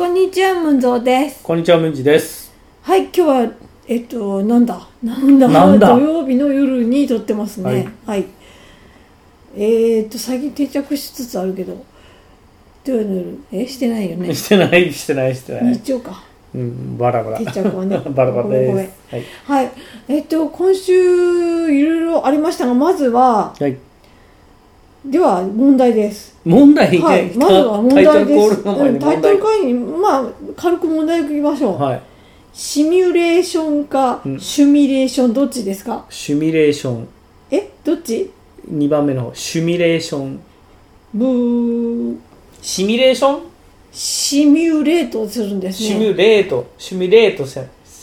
こんにちは、ムンゾーです。 こんにちは、ムンジです。 はい、今日はなんだ土曜日の夜に撮ってますね。はい。最近定着しつつあるけど、土曜の夜してないよね。 してない。 日曜か。 バラバラ。 定着はね。 バラバラです。 ごめん。はい。今週いろいろありましたが、まずは、はい。では問題です。 問題、 はい、まずは問題です。タイトル会に軽く問題を聞きましょう。はい。シミュレーションか、シュミレーションどっちですか？ シュミレーション。 どっち ？2番目のシュミレーション。 ブー。 シミュレーション？ シミュレートするんですね。 シミュレートション。シミュレー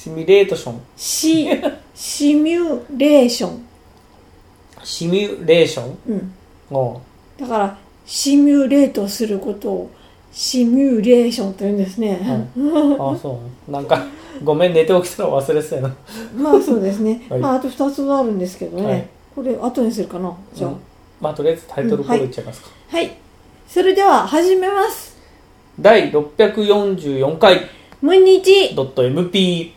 ション？ だからシミュレートすることをシミュレーションと言うんですね。 そうなんかごめん、寝て起きたら忘れてたよな。そうですね。 はい、 あと2つあるんですけどね、はい、これ後にするかな。じゃあ、 とりあえずタイトルコールいっちゃいますか。 はい、それでは始めます。 第644回ムンニチ .mp3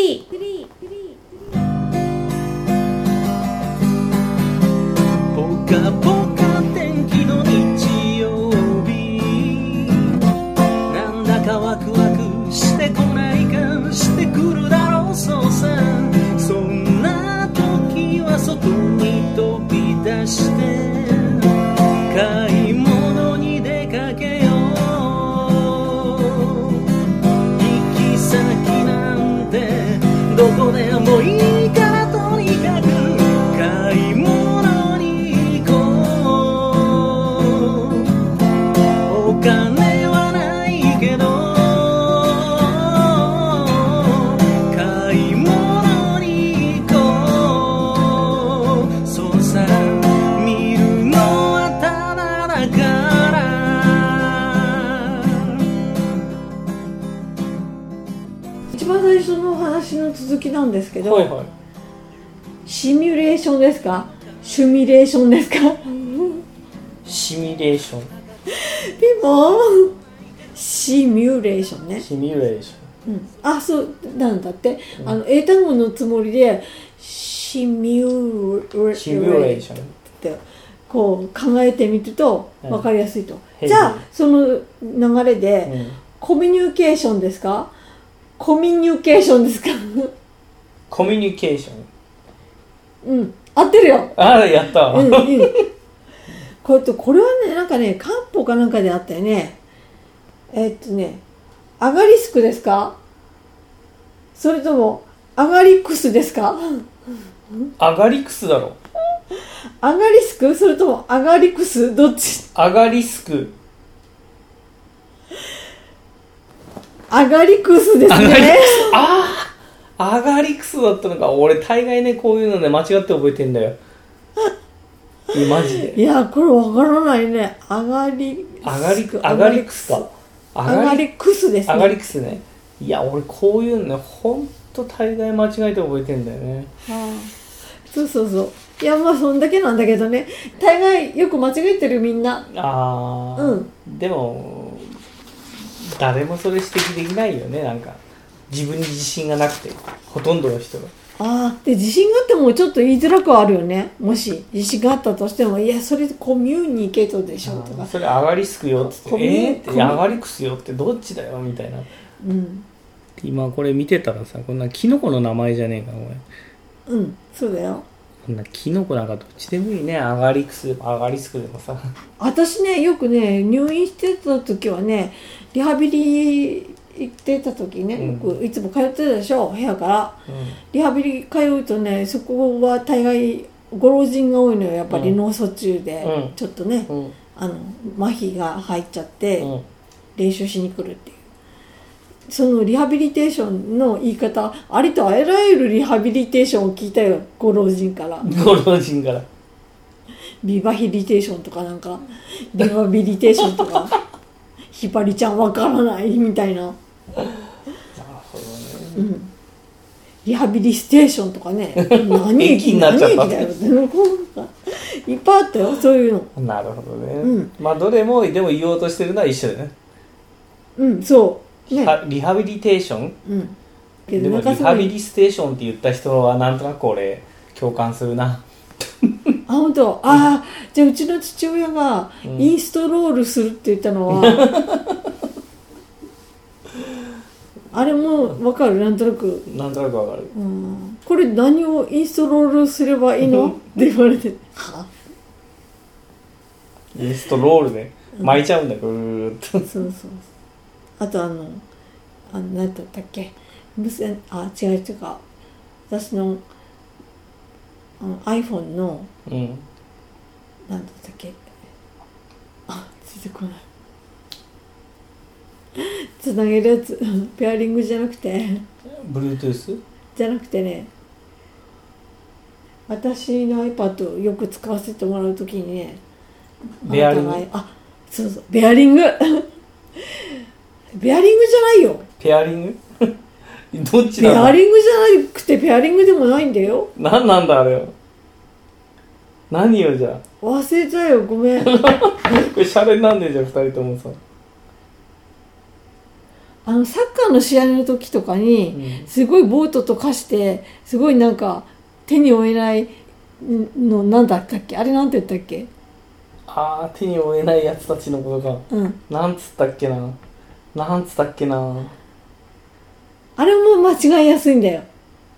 ポカポカ天気の日曜日、なんだかワクワクしてこないか、してくるだろうそうさ。そんな時は外に飛び出して買い物に出かけよう。行き先なんてどこでもいいからとにかく買い物の続きなんですけど、 はいはい、 シミュレーションですか？シュミレーションですか？ シミュレーション。 でもシミュレーションね。 シミュレーション。 そうなんだって。英単語のつもりでシミュレーションってこう考えてみると分かりやすいと。じゃあその流れで、コミュニケーションですか？コミュニケーションですか？ コミュニケーション。 合ってるよ。 やった。 これはね、なんかね、漢方かなんかであったよね。アガリスクですか？それともアガリクスですか？ アガリクスだろ。 アガリスク？それともアガリクス？どっち？ アガリスク。 アガリクスですね。 アガリクスだったのか。俺大概ね、こういうのね間違って覚えてんだよ。マジで。 いや、これわからないね。アガリクスか。 アガリクスですね。アガリクスね。いや、俺こういうのね、ほんと大概間違えて覚えてんだよね。 そう。いや、そんだけなんだけどね。大概よく間違えてるみんな。 でも誰もそれ指摘できないよね。なんか自分に自信がなくて、ほとんどの人が。 で自信があってもちょっと言いづらくはあるよね。もし自信があったとしても、いやそれコミュニケートでしょとか、 それアガリスクよってってアガリクスよってどっちだよみたいな。今これ見てたらさ、こんなキノコの名前じゃねえかこれ。そうだよ。 こんなキノコなんかどっちでもいいね。アガリスクでもさ。 私ね、よくね入院してた時はね、リハビリ行ってた時ね、いつも通ってたでしょ、部屋から、リハビリ通うとね、そこは大概ご老人が多いのよ。やっぱり脳卒中で、ちょっとね、麻痺が入っちゃって、練習しに来るっていう。そのリハビリテーションの言い方、ありとあらゆるリハビリテーションを聞いたよ、ご老人から。ビバヒリテーションとかなんか、ビバビリテーションとか、ひばりちゃんわからないみたいな。なるほどね。 リハビリステーションとかね。何駅になっちゃった。 いっぱいあったよ、そういうの。 なるほどね。どれもでも言おうとしてるのは一緒だよね。 そう。 リハビリテーション、 けどでもリハビリステーションって言った人はなんとなく俺共感するな。 あ、本当。じゃあうちの父親がインストロールするって言ったのは、あれも分かる、なんとなく。 なんとなくわかる。 これ何をインストロールすればいいのって言われて、 インストロールで巻いちゃうんだよ、ぐーっと。 そう。あと何だったっけ、違う私のiPhone の、何だったっけ、出てこない。つなげるやつ、ペアリングじゃなくて Bluetooth？ じゃなくてね、私の iPad をよく使わせてもらうときにね、 ベアリング？ そう、ベアリングベアリングじゃないよ。 ペアリングどっちだろう。 ペアリングじゃなくてペアリングでもないんだよ。 何なんだあれよ。何よじゃあ。 忘れたよ、ごめん。 これシャレになんねえじゃん、2人ともさ。 サッカーの試合の時とかに、すごいボートと化してすごいなんか手に負えないの、なんだったっけ、あれなんて言ったっけ。 手に負えないやつたちのことか。なんつったっけな。 あれも間違いやすいんだよ。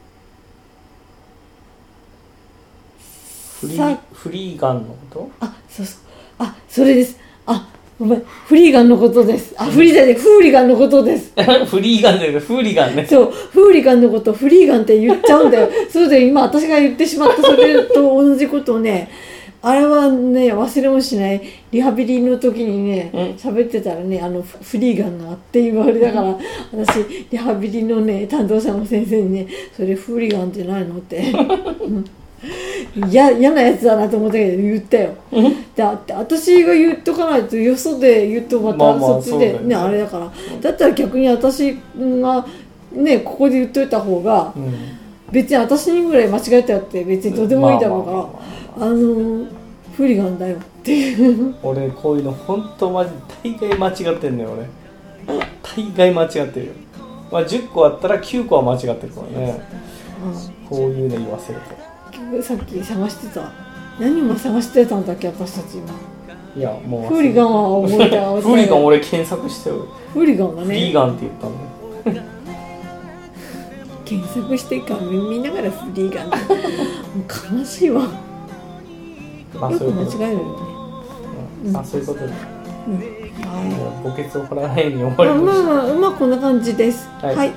フリーガンのこと？ そうそれです。ごめん、フリーガンのことです。フリーガンのことです。 フリーガンだよね、フーリガンね。 そう、フーリガンのことフリーガンって言っちゃうんだよ。そうで、今私が言ってしまったそれと同じことをね、あれはね、忘れもしない。リハビリの時にね、喋ってたらね、フリーガンがって言われたから、私、リハビリのね、担当者の先生にね、それフリーガンってないのって。嫌なやつだなと思ったけど言ったよ。だって私が言っとかないとよそで言うとまたそっちでね、あれだから、だったら逆に私がねここで言っといた方が、別に私にぐらい間違えたって別にどうでもいいだろうから、フリガンだよっていう。 俺こういうの本当マジ大概間違ってんのよ。俺大概間違ってるよ。10個あったら9個は間違ってるからね。こういうの言わせると。 さっき探してた。何も探してたんだっけ私たち今。 いやもうフーリガンは覚えた。 フーリガン俺検索してる。 フーリガンはね。 フリーガンって言ったの。 検索してから見ながらフリーガンってもう悲しいわ。よく間違えるよね。 そういうことで。 はい。 墓穴を掘らないように終わりました。 こんな感じです。はい。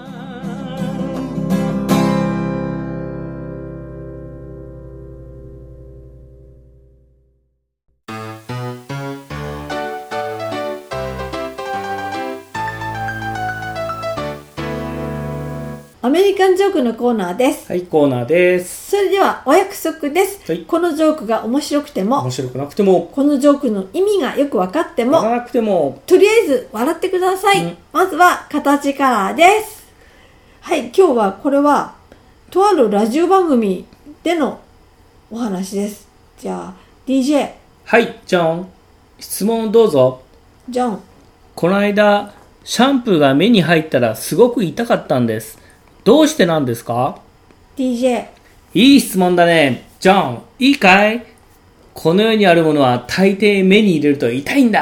アメリカンジョークのコーナーです。 はい、コーナーです。 それではお約束です。 はい、 このジョークが面白くても、 面白くなくても、 このジョークの意味がよく分かっても、 分からなくても、 とりあえず笑ってください。まずは形からです。はい、今日はこれはとあるラジオ番組でのお話です。じゃあ DJ。 はい、ジョン。質問どうぞ。 ジョン。 この間シャンプーが目に入ったらすごく痛かったんです。どうしてなんですか？ DJ。 いい質問だね。ジョン、いいかい？この世にあるものは大抵目に入れると痛いんだ。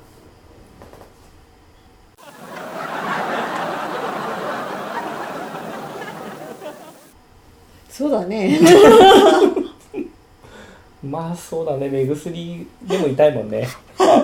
そうだね。 まあそうだね。目薬でも痛いもんね。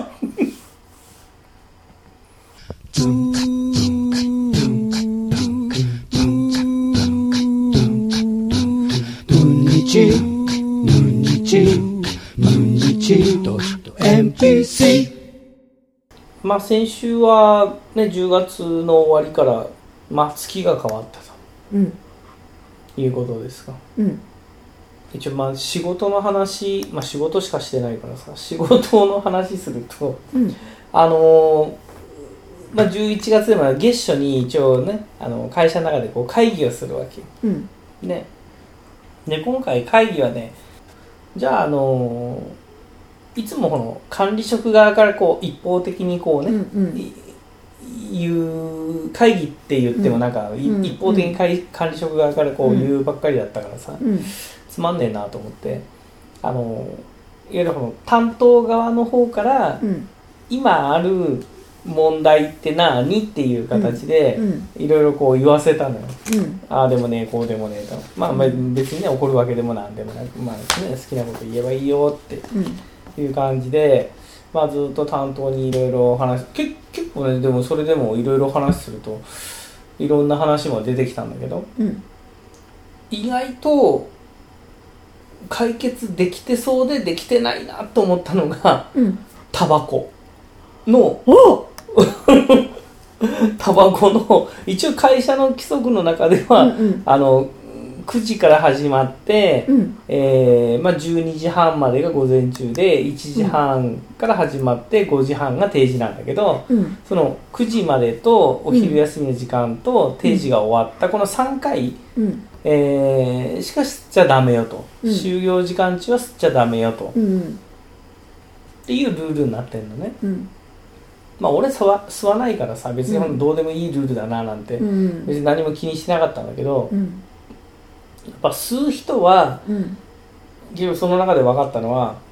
まあ先週はね10月の終わりから月が変わったと、いうことですか。一応仕事の話、仕事しかしてないからさ、仕事の話すると、11月でも月初に一応ね会社の中でこう会議をするわけ、ね。で今回会議はね、じゃあいつもこの管理職側からこう一方的にこうね、言う会議って言ってもなんか、一方的に管理職側からこう言うばっかりだったからさ、つまんねえなと思って、いわゆるこの担当側の方から、今ある問題って何っていう形でいろいろこう言わせたのよ、ああでもねこうでもねと、まあ別にね怒るわけでもなんでもなく、まあね、好きなこと言えばいいよっていう感じで、まあ、ずっと担当にいろいろ話結構ね、でもそれでもいろいろ話するといろんな話も出てきたんだけど、意外と解決できてそうでできてないなと思ったのが、タバコのタバコの一応会社の規則の中では、9時から始まって、12時半までが午前中で1時半から始まって5時半が定時なんだけど、その9時までとお昼休みの時間と定時が終わったこの3回、しか吸っちゃダメよと、就業時間中は吸っちゃダメよと、っていうルールになってるのね。まあ俺吸わないからさ別にどうでもいいルールだななんて、別に何も気にしてなかったんだけど、やっぱ吸う人は、結局その中で分かったのは、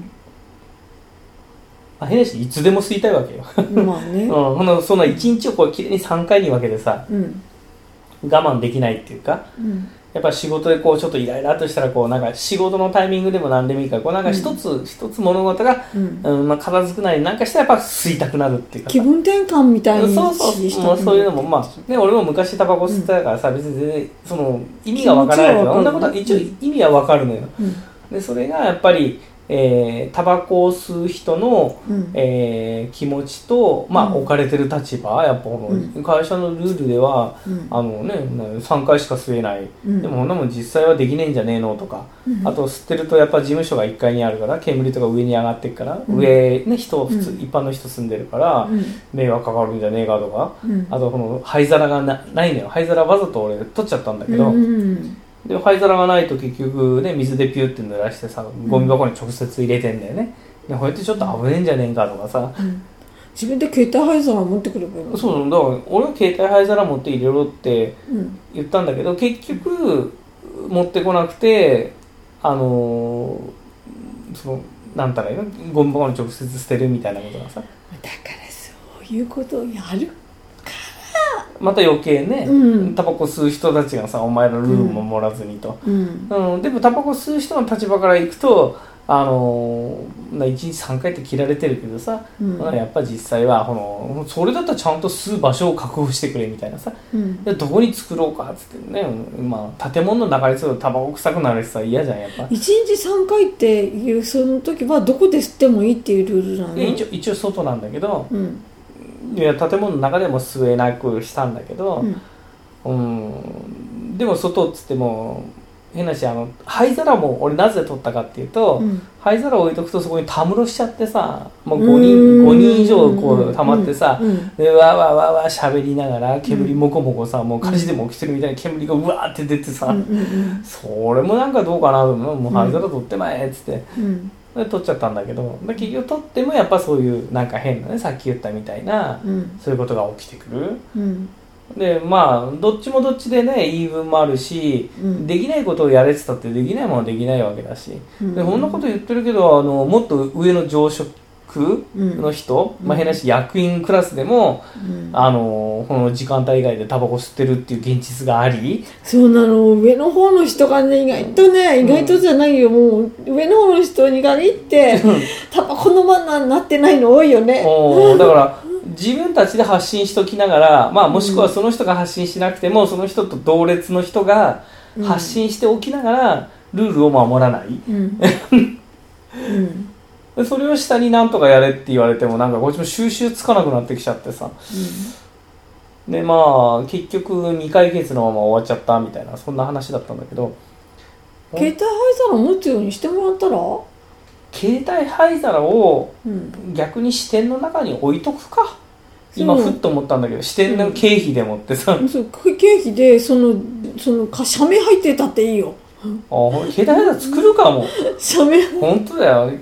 変なしいつでも吸いたいわけよ。まあね、その1日をこうきれいに3回に分けてさ、我慢できないっていうか、やっぱ仕事でこうちょっとイライラとしたらこうなんか仕事のタイミングでも何でもいいからこうなんか一つ物事が、片付くなりなんかしたらやっぱ吸いたくなるっていうか、 気分転換みたいにそういうのもまあね、俺も昔タバコ吸ってたからさ、別に全然その意味がわからないけど、そんなことは一応意味はわかるのよ。でそれがやっぱりタバコを吸う人の、気持ちと、置かれてる立場、やっぱこの会社のルールでは、3回しか吸えない、でもこんなもん実際はできねえんじゃねえのとか、あと吸ってるとやっぱ事務所が1階にあるから煙とか上に上がっていくから、上ね人普通、一般の人住んでるから、迷惑かかるんじゃねえかとか、あとこの灰皿がないのよ。灰皿わざと俺取っちゃったんだけど、で灰皿がないと結局ね水でピュって濡らしてさゴミ箱に直接入れてんだよね。でこうやってちょっと危ねえんじゃねえかとかさ、 自分で携帯灰皿持ってくればいいの。 そうだから俺は携帯灰皿持って入れろって言ったんだけど、結局持ってこなくてそのなんたらいいのゴミ箱に直接捨てるみたいなことがさ、だからそういうことをやるまた余計ね、タバコ吸う人たちがさお前らルールも守らずにと、でもタバコ吸う人の立場からいくと1日3回って切られてるけどさ、やっぱ実際はそれだったらちゃんと吸う場所を確保してくれみたいなさ、でどこに作ろうかっつってね、建物の中にするとタバコ臭くなるしさ嫌じゃんやっぱ。1 日3回っていうその時はどこで吸ってもいいっていうルールなの？ 一応外なんだけど、いや建物の中でも吸えなくしたんだけど、でも外っつっても変なし灰皿も俺なぜ取ったかっていうと、灰皿を置いとくとそこにたむろしちゃってさ、もう5人以上こう溜まってさ、でわわわわ喋りながら煙もこもこさ、もう火事でも起きてるみたいな煙がうわーって出てさ、それもなんかどうかなと思う。もう灰皿取ってまえっつって。で取っちゃったんだけど、結局取ってもやっぱそういうなんか変なね、さっき言ったみたいな、そういうことが起きてくる、でどっちもどっちでね言い分もあるし、できないことをやれって言ったってできないものはできないわけだし、でこんなこと言ってるけどもっと上の上職の人、変なし役員クラスでも、この時間帯以外でタバコ吸ってるっていう現実があり、 そうなの。上の方の人がね意外とじゃないよ、もう上の方の人に限ってタバコのマナーになってないの多いよね。 だから自分たちで発信しときながら、もしくはその人が発信しなくてもその人と同列の人が発信しておきながらルールを守らない、それを下になんとかやれって言われてもなんかこっちも収集つかなくなってきちゃってさ、で結局未解決のまま終わっちゃったみたいな、そんな話だったんだけど、 携帯灰皿持つようにしてもらったら、 携帯灰皿を逆に支店の中に置いとくか、今ふっと思ったんだけど、支店の経費でもってさ、 経費でその社名入ってたっていいよ。 携帯灰皿作るかも。 社名本当だよ。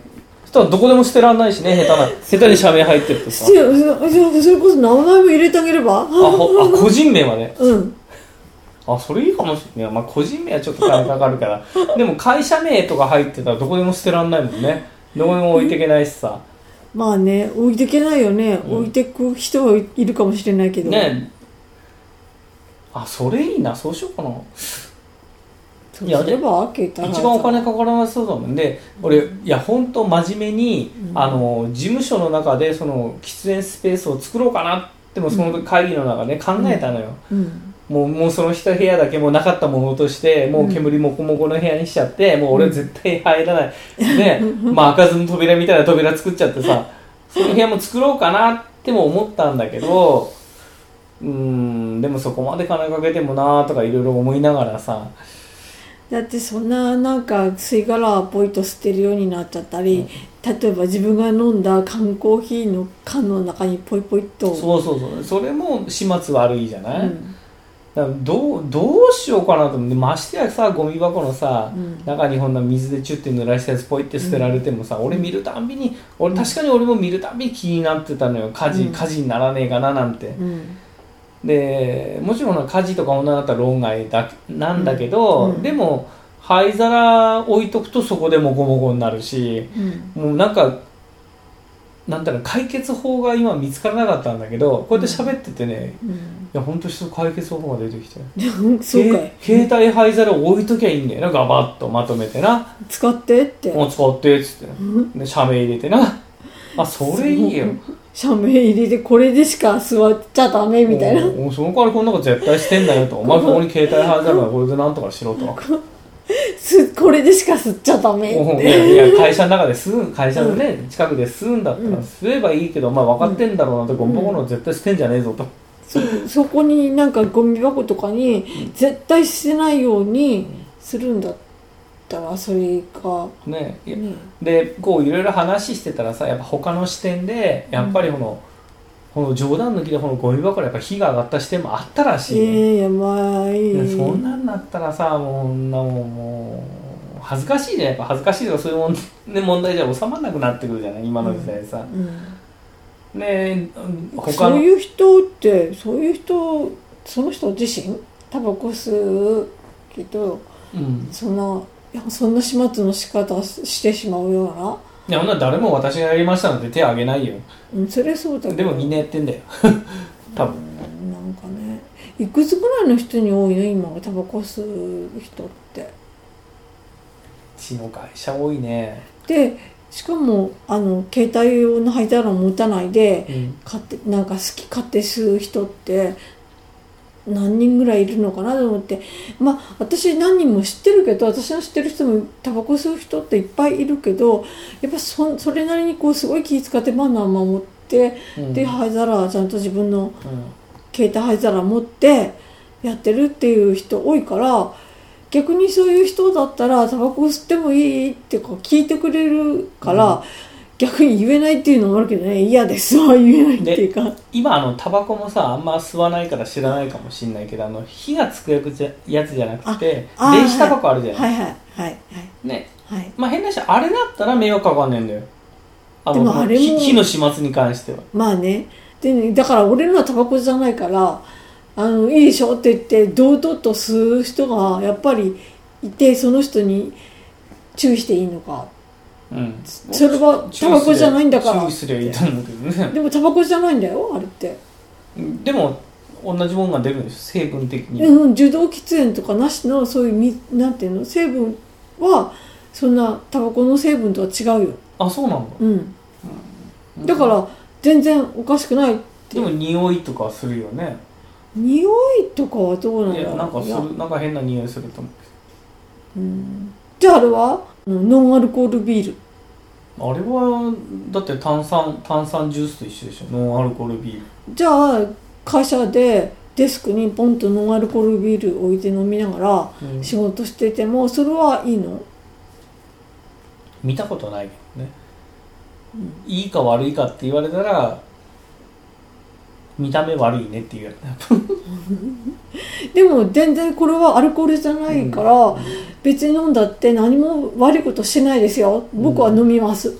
ただどこでも捨てらんないしね、下手に社名入ってるとさ。 それこそ名前も入れてあげれば。 個人名はね。 うん。 それいいかもしれない。まあ個人名はちょっと金かかるから。でも会社名とか入ってたらどこでも捨てらんないもんね。どこでも置いていけないしさ。 まあね、置いていけないよね。置いてく人はいるかもしれないけど。 ね。それいいな。そうしようかな。 いや、でも一番お金かからなそうだもんで、俺いや本当真面目に、事務所の中でその喫煙スペースを作ろうかなってもその会議の中で考えたのよ。もうその一部屋だけもうなかったものとしてもう煙もこもこの部屋にしちゃって、もう俺絶対入らないで、開かずの扉みたいな扉作っちゃってさ、その部屋も作ろうかなっても思ったんだけど、でもそこまで金かけてもなとかいろいろ思いながらさ。 だってそんななんか吸い殻ポイと捨てるようになっちゃったり、例えば自分が飲んだ缶コーヒーの缶の中にポイポイと。 そうそれも始末悪いじゃない、だからどうしようかなと思って、ましてやさゴミ箱のさ、中にほんな水でチュッて濡らしたやつポイって捨てられてもさ、俺見るたんびに確かに俺も見るたんびに気になってたのよ。火事にならねえかななんて。でもちろん火事とか女だったら論外なんだけど、でも灰皿置いとくとそこでモコモコになるし、もうなんだろう、解決法が今見つからなかったんだけど、こうやって喋っててね、いや本当に解決方法が出てきてそうかい、 携帯灰皿置いときゃいいんだよな、ガバッとまとめてな、 使ってってもう使ってっつって、で社名入れてな、それいいよ、 社名入れてこれでしか座っちゃダメみたいな、 その代わりこんなこと絶対してんだよと、お前ここに携帯灰皿がこれでなんとかしろとこれでしか吸っちゃダメって。いや会社の中で会社のね、近くで吸うんだったら吸えばいいけど、分かってんだろうなって、ゴミ箱の絶対捨てんじゃねえぞと。 そこになんかゴミ箱とかに絶対捨てないようにするんだったら、それがね。でこういろいろ話してたらさ、やっぱ他の視点でやっぱりこの冗談抜きでこのゴミ箱でやっぱ火が上がった視点もあったらしい、 やばい。 そんなんなったらさ、もう恥ずかしいじゃん。やっぱ恥ずかしいとかそういう問題じゃ収まらなくなってくるじゃない、今の時代さ。ね、 そういう人ってその人自身タバコ吸うけど、そんな始末の仕方してしまうような。 いや、ほんなら誰も私がやりましたなんて手を挙げないよ。 それそうだけど。 でもみんなやってんだよ多分。 なんかね、いくつぐらいの人に多いの今タバコ吸う人って。 うちの会社多いね。 でしかも携帯用の灰皿を持たないで、なんか好き勝手吸う人って何人ぐらいいるのかなと思って、私何人も知ってるけど、私の知ってる人もタバコ吸う人っていっぱいいるけど、やっぱそれなりにすごい気遣ってマナー守って、で灰皿はちゃんと自分の携帯灰皿持ってやってるっていう人多いから、逆にそういう人だったらタバコ吸ってもいいって聞いてくれるから、逆に言えないっていうのもあるけどね、嫌ですは言えないっていうか。 今タバコもさ、あんま吸わないから知らないかもしれないけど、火がつくやつじゃなくて電子タバコあるじゃない。ね、変な話、あれだったら迷惑かかんねえんだよ。 でもあれも火の始末に関してはでだから俺のはタバコじゃないからいいでしょって言って堂々と吸う人がやっぱりいて、その人に注意していいのか、それはタバコじゃないんだから。 注意すりゃいいと思うけどね。 でもタバコじゃないんだよあれって。 でも同じものが出るんでしょ、成分的に。 受動喫煙とかなしのそういうなんていうの、成分はそんなタバコの成分とは違うよ。 そうなんだ。 だから全然おかしくないって。 でも匂いとかするよね。 匂いとかはどうなんだろう。 なんか変な匂いすると思う。 じゃああれはノンアルコールビール。 あれはだって炭酸ジュースと一緒でしょ、ノンアルコールビール。 じゃあ会社でデスクにポンとノンアルコールビール置いて飲みながら仕事しててもそれはいいの？ 見たことないけどね、いいか悪いかって言われたら見た目悪いねっていうやつでも全然これはアルコールじゃないから、別に飲んだって何も悪いことしないですよ。僕は飲みます。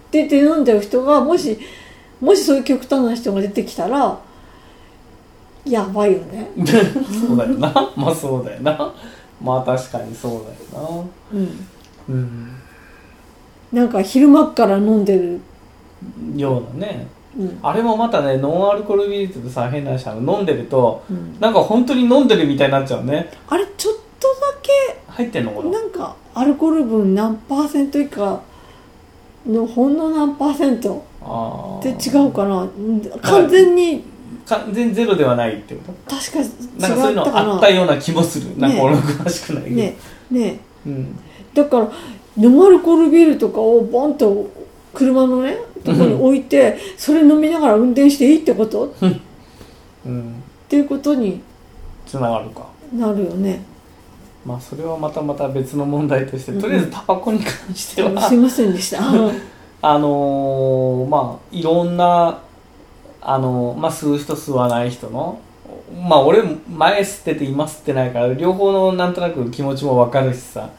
出て飲んじゃう人がもしそういう極端な人が出てきたらやばいよねそうだよなまあそうだよなまあ確かにそうだよなうん、 なんか昼間っから飲んでるようなね、あれもまたねノンアルコールビールってさ変な話飲んでると、なんか本当に飲んでるみたいになっちゃうね。 あれちょっとだけ入ってんのかな。 なんかアルコール分何%以下のほんの何%って違うかな。完全ゼロではないってこと。 確か違ったかな。 なんかそういうのあったような気もする。なんか俺も詳しくないけど。 ね、だからノンアルコールビールとかをボンと車のねところに置いて、それ飲みながら運転していいってこと、っていうことにつながるかなるよね。 まあそれはまた別の問題として、とりあえずタバコに関してはすいませんでしたまあいろんな吸う人吸わない人の俺前吸ってて今吸ってないから両方のなんとなく気持ちも分かるしさ、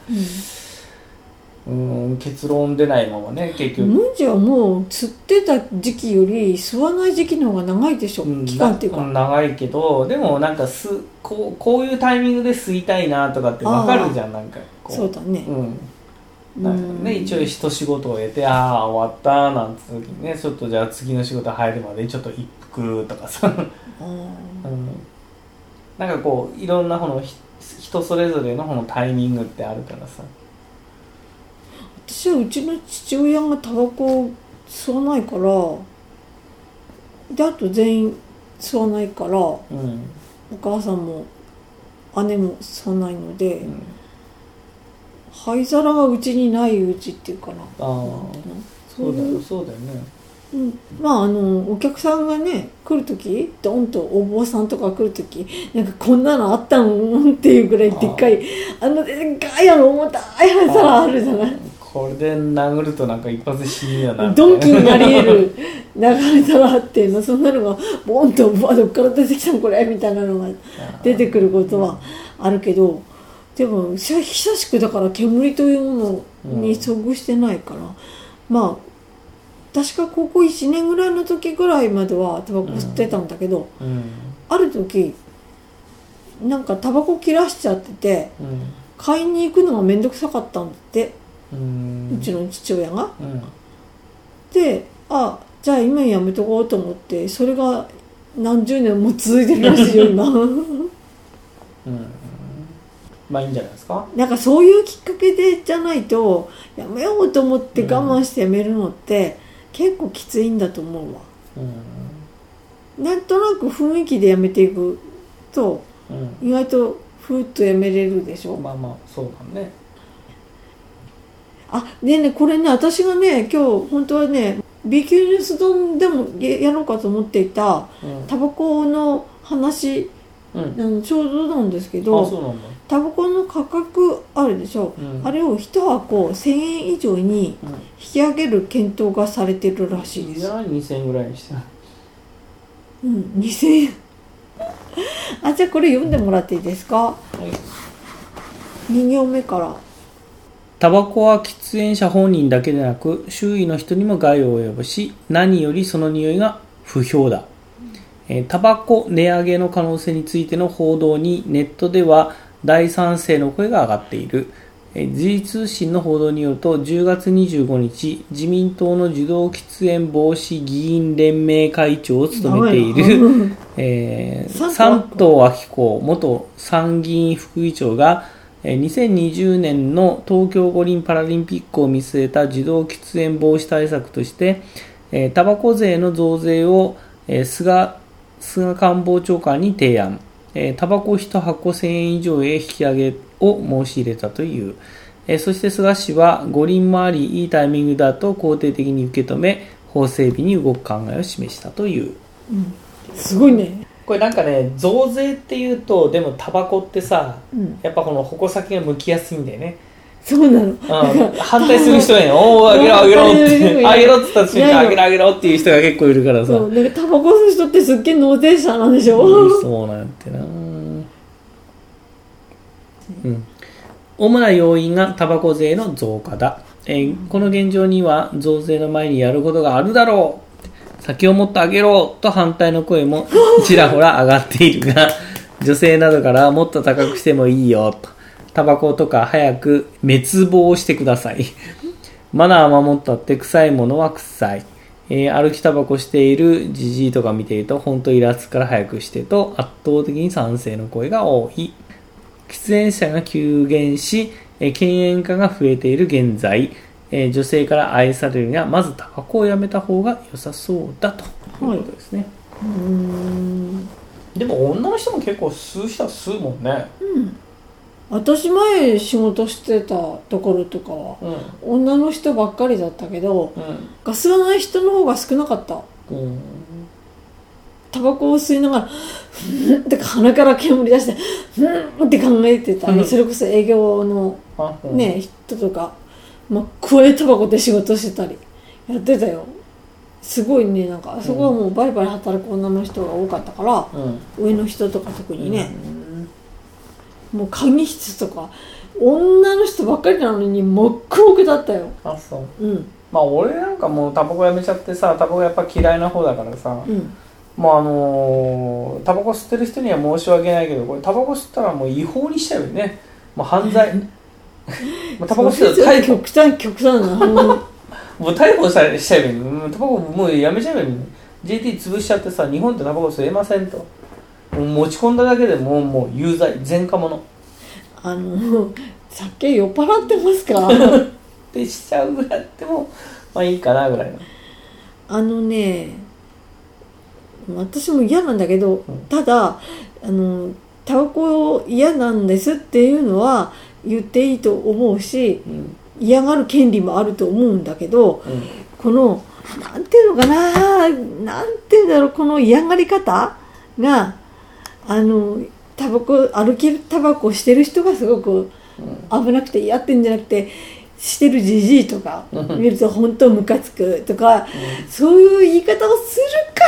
結論出ないままね結局。 ムンジはもう吸ってた時期より吸わない時期の方が長いでしょ、期間っていうか。 長いけどでもなんかこういうタイミングで吸いたいなとかって分かるじゃん。なんかこうそうだね、 なんかね、一応一仕事を終えて終わったなんて時にね、ちょっとじゃあ次の仕事入るまでちょっと一服とかさなんかこういろんな人それぞれのタイミングってあるからさ。 私はうちの父親がタバコを吸わないからで、あと全員吸わないから、お母さんも姉も吸わないので、灰皿がうちにないうちっていうかな。 そうだよね。 お客さんがね来るときドンとお坊さんとか来るときなんかこんなのあったのっていうぐらいでっかいでっかい重たい灰皿あるじゃない。 これで殴るとなんか一発で死ぬよな。 ドンキになり得る流れ皿っていうの、そんなのがボンとどっから出てきたのこれみたいなのが出てくることはあるけど、でも久しくだから煙というものに遭遇してないから、確か高校1年ぐらいの時ぐらいまではタバコ吸ってたんだけど、ある時なんかタバコ切らしちゃってて、買いに行くのがめんどくさかったんだって、うちの父親が。で、じゃあ今やめとこうと思って、それが何十年も続いてるらしいよ今いいんじゃないですか。 なんかそういうきっかけでじゃないとやめようと思って我慢してやめるのって結構きついんだと思うわ。なんとなく雰囲気でやめていくと、意外とふーっとやめれるでしょ。 そうだね。 でね、これね、私がね今日本当はね B 級ニュース丼でもやろうかと思っていた、タバコの話、ちょうどなんですけど、タバコの価格あるでしょ、あれを1箱1000円以上に引き上げる検討がされてるらしいです。 2000円ぐらいにして 2000円じゃあこれ読んでもらっていいですか。2行目から。 タバコは喫煙者本人だけでなく周囲の人にも害を及ぼし、何よりその匂いが不評だ。タバコ値上げの可能性についての報道にネットでは大賛成の声が上がっている。時事通信の報道によると10月25日自民党の受動喫煙防止議員連盟会長を務めている、山東昭子元参議院副議長が2020年の東京五輪パラリンピックを見据えた受動喫煙防止対策としてタバコ税の増税を菅官房長官に提案。タバコ1箱1000円以上へ引き上げを申し入れたという。そして菅氏は五輪もありいいタイミングだと肯定的に受け止め法整備に動く考えを示したという。 すごいね。 これなんかね、増税っていうとでもタバコってさ、やっぱこの矛先が向きやすいんだよね。 そうなの。 反対する人がね、あげろあげろってあげろって言った瞬間あげろっていう人が結構いるからさ。 そう、だからタバコ吸う人ってすっげえ納税者なんでしょ。 そうなんてな。主な要因がタバコ税の増加だ。 この現状には増税の前にやることがあるだろう、酒をもっと上げろと反対の声もちらほら上がっているが、女性などからもっと高くしてもいいよと、タバコとか早く滅亡してください、マナーを守ったって臭いものは臭い、歩きタバコしているジジイとか見ていると本当イラつくから早くしてと圧倒的に賛成の声が多い。喫煙者が急減し、禁煙家が増えている現在、女性から愛されるにはまずタバコをやめた方が良さそうだということですね。でも女の人も結構吸う人は吸うもんね。 私前仕事してたところとかは、女の人ばっかりだったけど、ガスがない人の方が少なかった。タバコを吸いながらって鼻から煙出してって考えてたり、それこそ営業のね人とか、声タバコで仕事してたりやってたよ。すごいね、なんかあそこはもうバリバリ働く女の人が多かったから、上の人とか特にね、もう会議室とか女の人ばっかりなのにもっくもくだったよ。 あ、そう。俺なんかもうタバコやめちゃってさ、タバコやっぱ嫌いな方だからさ、もうタバコ吸ってる人には申し訳ないけど、これタバコ吸ったらもう違法にしちゃうよね。もう犯罪。タバコ吸ったら逮捕。極端な。もう逮捕しちゃえばいいの。タバコもうやめちゃえばいいの。JT 潰しちゃってさ、日本ってタバコ吸えませんと。持ち込んだだけでもう有罪、前科者。 酒酔っ払ってますかってしちゃうぐらいでもいいかなぐらいの。 私も嫌なんだけど、ただタバコ嫌なんですっていうのは言っていいと思うし、嫌がる権利もあると思うんだけど、このなんていうのかな、なんていうんだろう、この嫌がり方が歩きタバコしてる人がすごく危なくてやってんじゃなくて、してるじじいとか見ると本当ムカつくとか、そういう言い方をするから、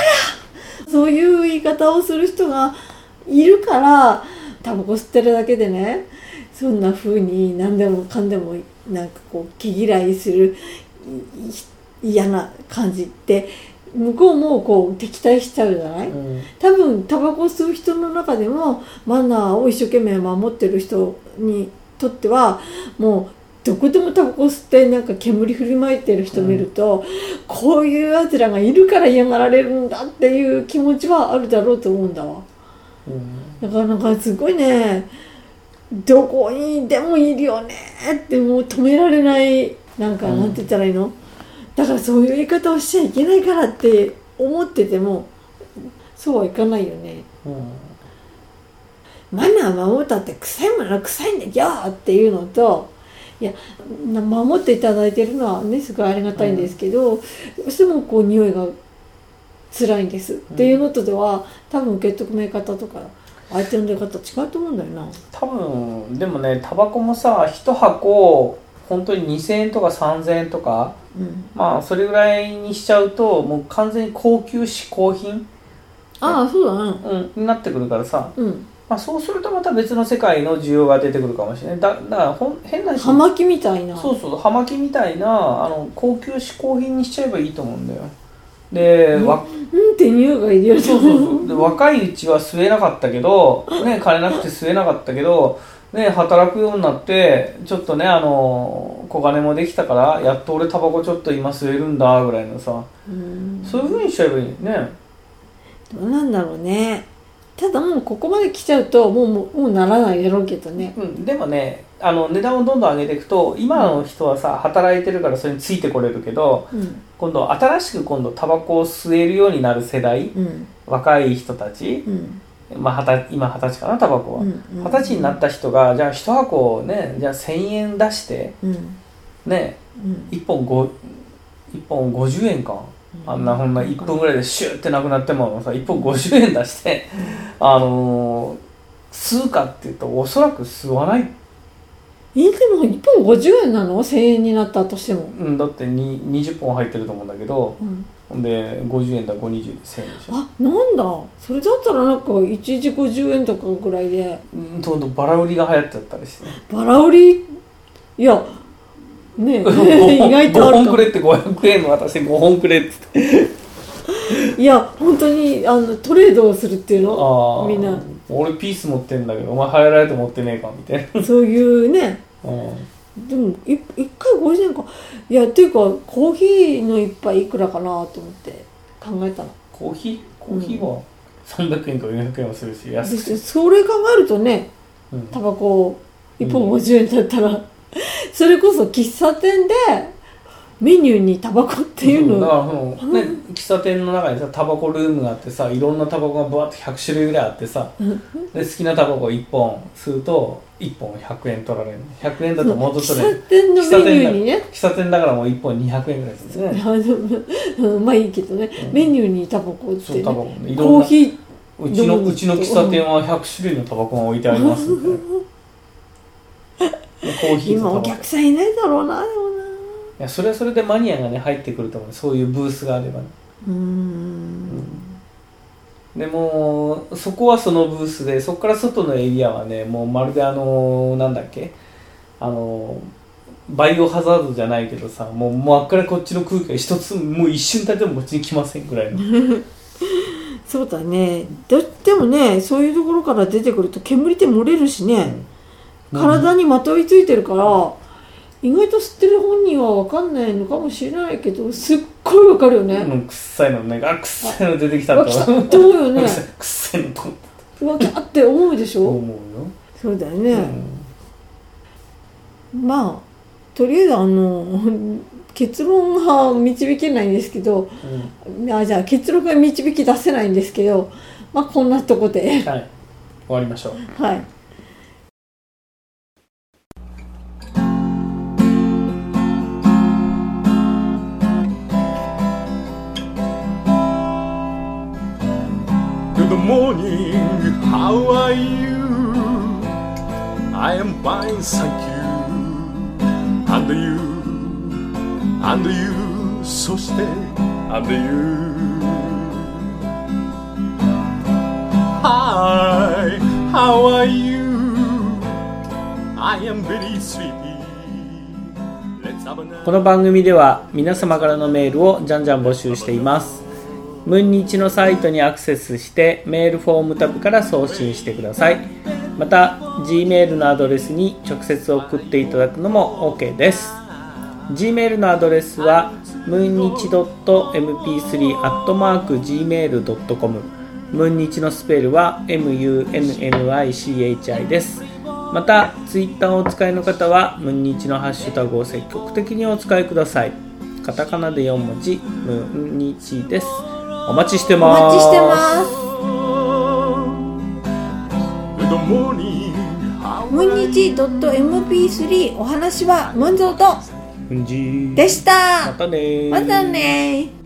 そういう言い方をする人がいるから、タバコ吸ってるだけでね、そんな風に何でもかんでもなんかこう毛嫌いする嫌な感じって向こうもこう敵対しちゃうじゃない、多分タバコを吸う人の中でもマナーを一生懸命守ってる人にとっては、もうどこでもタバコ吸ってなんか煙振りまいてる人見ると、こういうやつらがいるから嫌がられるんだっていう気持ちはあるだろうと思うんだわ。だからなんかすごいね、どこにでもいるよねってもう止められない、なんかなんて言ったらいいの、だからそういう言い方をしちゃいけないからって思っててもそうはいかないよね。マナー守ったって臭いものは臭いんだよっていうのと、いや守っていただいてるのはねすごいありがたいんですけど、どうしてもこう匂いが辛いんですっていうのとでは、多分受け止め方とか相手の出方違うと思うんだよな。 多分でもね、タバコもさ、1箱本当に2000円とか3000円とか、それぐらいにしちゃうともう完全に高級嗜好品、 そうだね、 になってくるからさ、そうするとまた別の世界の需要が出てくるかもしれない。だから変な葉巻みたいな、 そう葉巻みたいな高級嗜好品にしちゃえばいいと思うんだよ。で、 って匂いがいるよ。 そうで、若いうちは吸えなかったけどね、金なくて吸えなかったけどね、働くようになってちょっとね小金もできたからやっと俺タバコちょっと今吸えるんだぐらいのさ、そういう風にしちゃえばいいね。 どうなんだろうね。ただもうここまで来ちゃうともうならないだろうけどね。 でもね、値段をどんどん上げていくと、今の人はさ働いてるからそれについてこれるけど、今度新しくタバコを吸えるようになる世代、若い人たち、今20歳かな、タバコは、20歳になった人がじゃあ1箱ね、じゃあ1000円出して、ね、1本50円か、ほんな1分ぐらいでシューってなくなってもさ、1本50円出して吸うかっていうとおそらく吸わない。 でも1本50円なの？ 1000 円になったとしても。 だって20本入ってると思うんだけど、で50円だ520で1000円でしょ。 なんだ、それだったらなんか1日50円とかぐらいでバラ売りが流行ってたりしてね。 バラ売り、いやね意外とあるか 5本くれって500円の渡して5本くれって言っていや本当にトレードをするっていうのみんな俺ピース持ってんだけどお前ハイライト持ってねえかみたいなそういうねでも1回50円かいやっていうかコーヒーの一杯いくらかなと思って考えたの。 コーヒーは300円か400円はするし安くてそれ考えるとねタバコ1本50円だったら、それこそ喫茶店でメニューにタバコっていうの、 だからね、喫茶店の中にさタバコルームがあってさいろんなタバコがバーッと100種類ぐらいあってさで好きなタバコ1本吸うと1本100円取られる100円だともうちょっとね喫茶店のメニューにね喫茶店だからもう1本200円ぐらいですねまあいいけどね、メニューにタバコって、ね、 タバコねコーヒーうちの喫茶店は100種類のタバコが置いてありますみたいなコーヒーとタバコ今お客さんいないだろうなでもな。 いやそれはそれでマニアがね入ってくると思うそういうブースがあればねでもそこはそのブースでそこから外のエリアはねもうまるでなんだっけバイオハザードじゃないけどさもうあっからこっちの空気が一つもう一瞬経ってもこっちに来ませんぐらいのそうだねでもねそういうところから出てくると煙って漏れるしね、体にまといついてるから意外と吸ってる本人は分かんないのかもしれないけどすっごい分かるよね。 臭いのね臭いの出てきたと思うよね臭いのとわけあって思うでしょ。 思うよそうだよね、まあとりあえず結論は導けないんですけど、じゃあ結論が導き出せないんですけどまあこんなとこではい終わりましょう。 はい Good morning, how are you? I am fine, thank you. And you, and you, そして and you. Hi, how are you? I am very sleepy. Let's have a night. この番組では皆様からのメールをじゃんじゃん募集しています。ムンニチのサイトにアクセスしてメールフォームタブから送信してください。また Gmail のアドレスに直接送っていただくのも OK です。 Gmail のアドレスは munnichi.mp3@gmail.com ムンニチのスペルは MUNNICHI です。また Twitter をお使いの方はムンニチのハッシュタグを積極的にお使いください。カタカナで4文字ムンニチです。お待ちしてます。 お待ちしてます。ムンニチ .mp3 お話はムンゾーとムンジーでした。 またね。 またね。